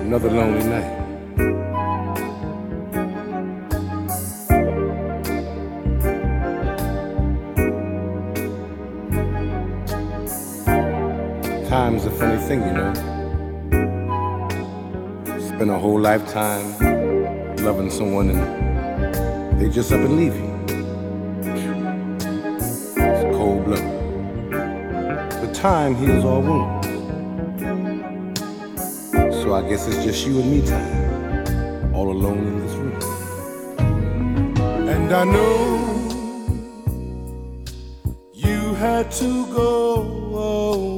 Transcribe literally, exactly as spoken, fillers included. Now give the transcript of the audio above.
Another lonely night. Time's a funny thing, you know. Spend a whole lifetime loving someone and they just up and leave you. It's cold blood. But time heals all wounds. So I guess it's just you and me time, all alone in this room. And I know you had to go.